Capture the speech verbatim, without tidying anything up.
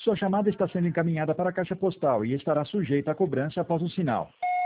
Sua chamada está sendo encaminhada para a caixa postal e estará sujeita a cobrança após o sinal.